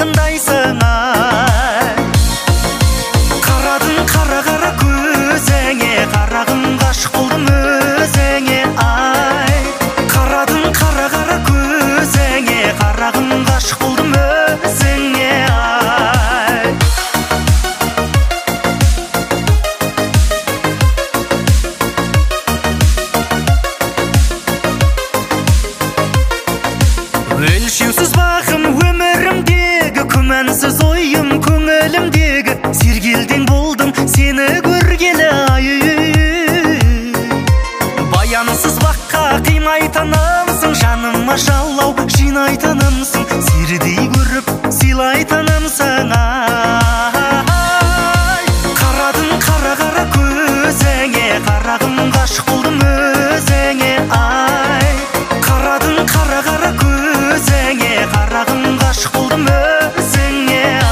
тыңдайсың ай. Қарадың қара көзіңе, қарағым ғашық болдым өзіңе ай. Қарадың қара көзіңе, қарағым ғашық болдым өзіңе ай. Өлшеусіз бағым өмірімдегі, күмәнсіз ойым көңілімдегі, сергелдең болдым сені көргелі ай. Баянсыз баққа қимайтынымсың, жаныма жалау жинайтынымсың, сердей көріп сыйлайтынымсың ай. Қарадың қара көзіңе, қарағым ғашық болдым өзіңе ай. Қарадың қара көзіңе, қарағым ғашық болдым өзіңе ай.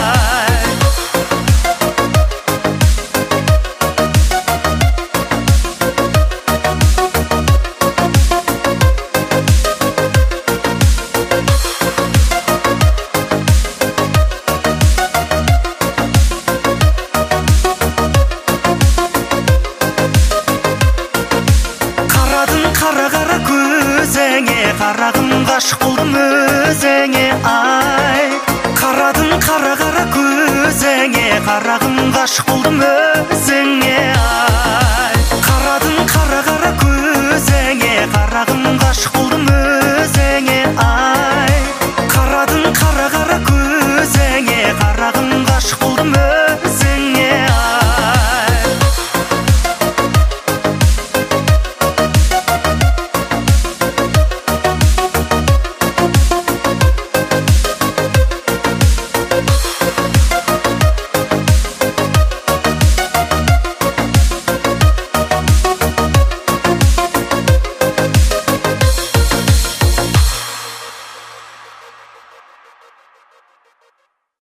Қара көзіңе, қарағым ғашық болдым өзіңе ай. Қарадың қара көзіңе, қарағым ғашық болдым өзіңе ай. Қарадың қара көзіңе, қарағым ғашық болдым